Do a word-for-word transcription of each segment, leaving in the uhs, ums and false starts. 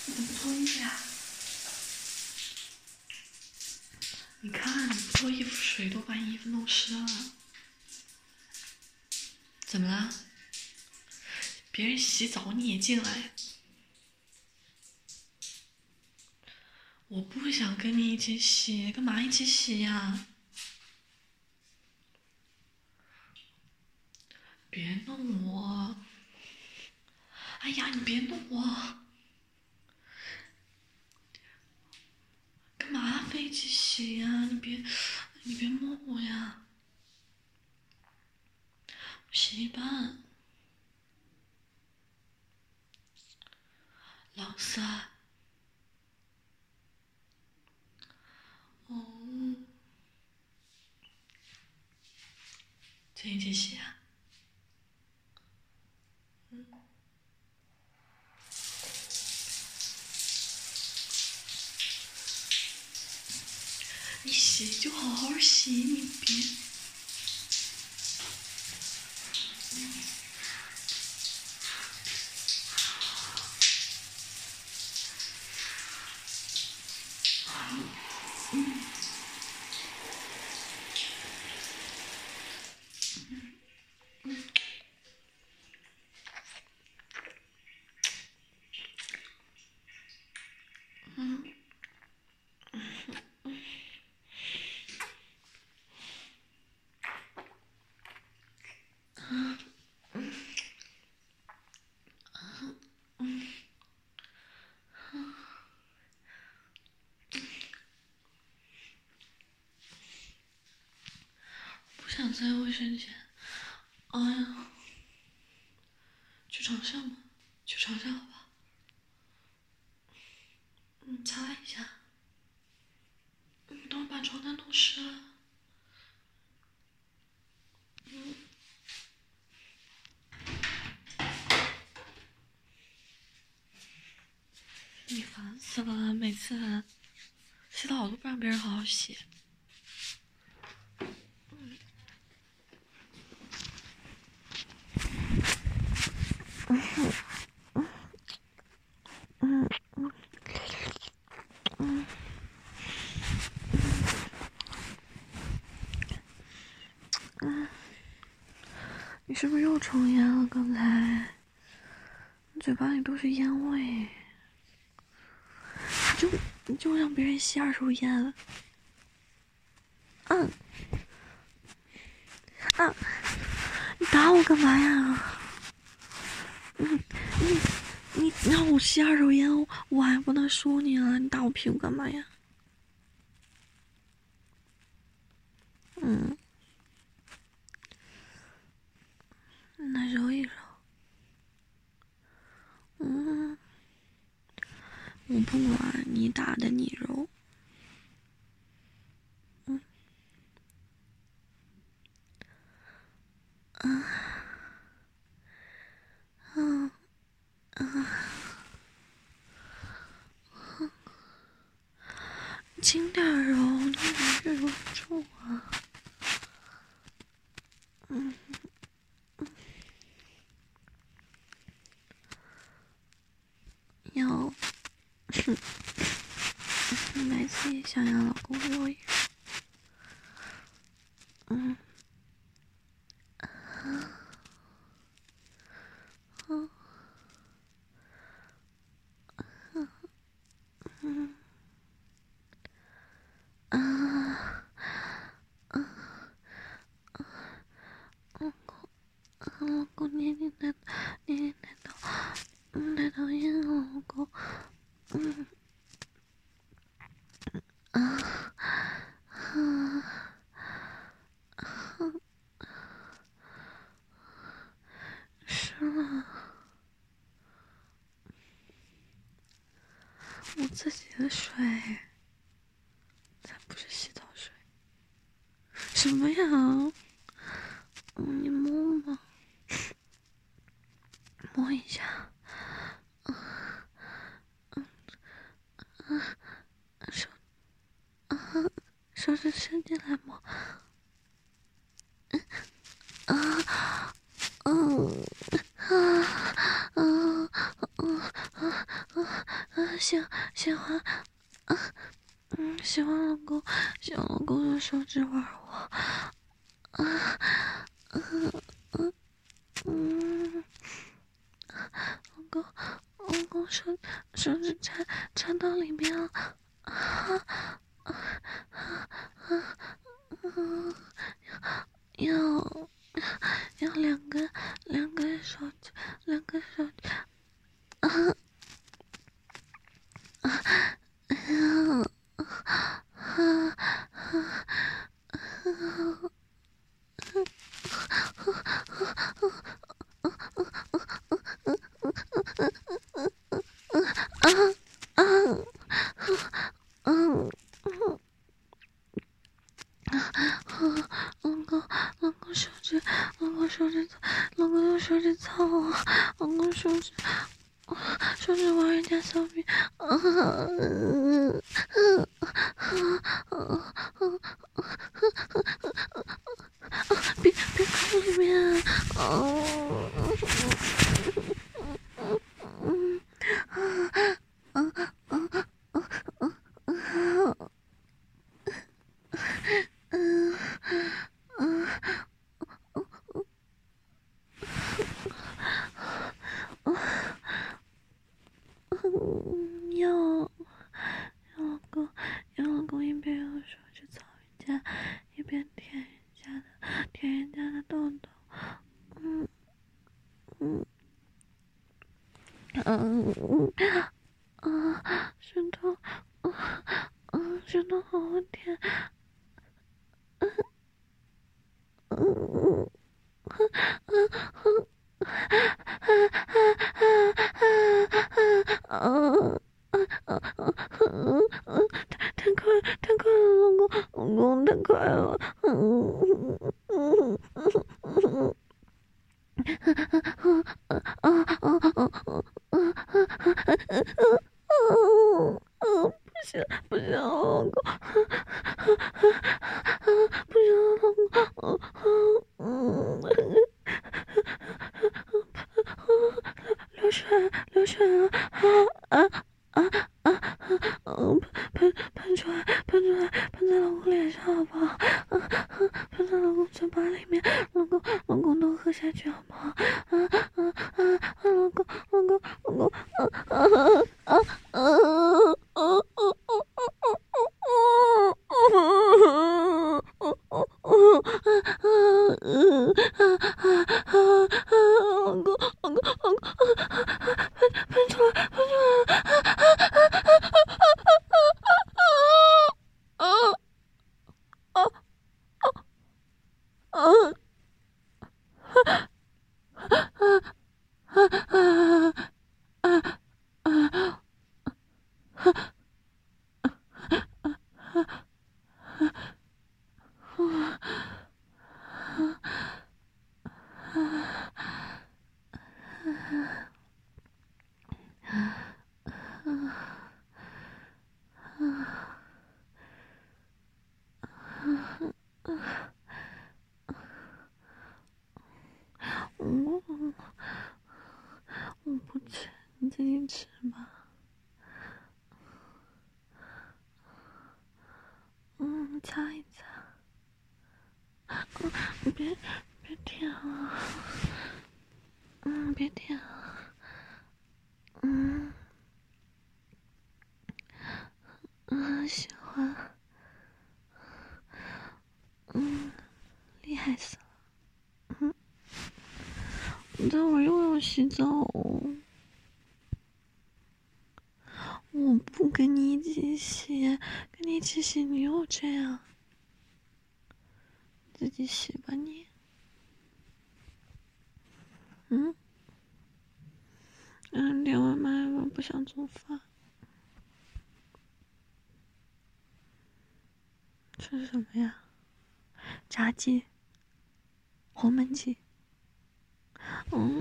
你怎么不脱衣服呀？你看，你不脱衣服，水都把你衣服弄湿了。怎么了？别人洗澡你也进来？我不想跟你一起洗，干嘛一起洗呀？别弄我！哎呀，你别弄我！干嘛非一起洗呀？你别，你别摸我呀！洗一半。老三。哦。再一起洗啊？嗯。你洗就好好洗，你别。不想在卫生间。哎呀，去床上吧，去床上好吧。嗯，擦一下。嗯，等我把床单弄湿了。嗯。你烦死了，每次洗澡都不让别人好好洗。嗯嗯嗯嗯嗯，你是不是又抽烟了？刚才你嘴巴里都是烟味，你就你就让别人吸二手烟。嗯啊，你打我干嘛呀？你你你让我吸二手烟，我还不能说你了，你打我屁股干嘛呀？嗯，那揉一揉。嗯，我不管你打的你揉。嗯啊啊啊！轻点揉，你越揉越重啊。嗯嗯，要，哼，每次也想让老公揉一揉。嗯。啊啊啊嗯啊啊啊！老公，老公，你你奶，你你奶头，奶头硬，老公，嗯啊啊啊！湿了，我自己的水，才不是洗澡水。什么呀？嗯，你摸摸，摸一下。嗯嗯嗯，手啊，手指伸进来摸。啊嗯啊啊啊啊啊，喜喜欢，啊，嗯，喜欢老公，喜欢老公用手指玩我，啊，嗯嗯嗯，老公，老公手手指插插到里面了，啊啊啊啊！要要两个两个手指，两个手指，啊啊啊啊啊！老公，老公手指，老公手指，老公用手指操我，老公手指，手指玩人家小臂，啊！别别看里面，啊！嗯啊啊啊啊啊！嗯嗯嗯，要要老公，要老公一边用手指操人家，一边舔人家的舔人家的痘痘，嗯嗯嗯嗯啊，舌头，啊啊，舌头好甜，嗯嗯嗯嗯。啊啊啊！太快，太快了，老公，老公太快了，嗯嗯嗯嗯啊啊啊啊啊！不行不行，老公，不行，老公，嗯嗯。流水流水了，啊啊啊啊！嗯，喷喷出来，喷出来，喷在老公脸上好不好？啊啊！喷在老公嘴巴里面，老公老公都喝下去好不好？啊啊啊！老公老公老公，啊啊啊啊啊啊老公老公老公，喷喷出来喷出来！啊啊啊我我不吃，你自己吃吧。嗯，擦一擦。嗯，别别舔了。嗯，别舔了。嗯嗯，喜欢。嗯，厉害死了。嗯，我待会儿又要洗澡哦。我不跟你一起洗，跟你一起洗你又这样，自己洗吧你。嗯，嗯，点外卖吧，不想做饭。吃什么呀？炸鸡、黄焖鸡。嗯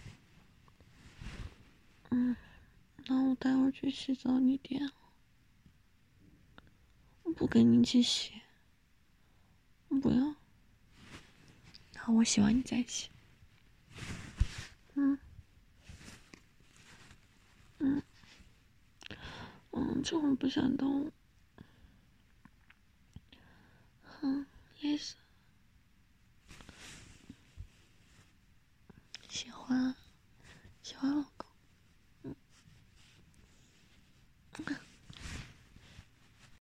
嗯，那我待会儿去洗澡，你点。我不跟你一起洗。不要。好，我洗完你再洗。嗯嗯。 嗯，这会儿不想动。哼，累死了。喜欢，喜欢老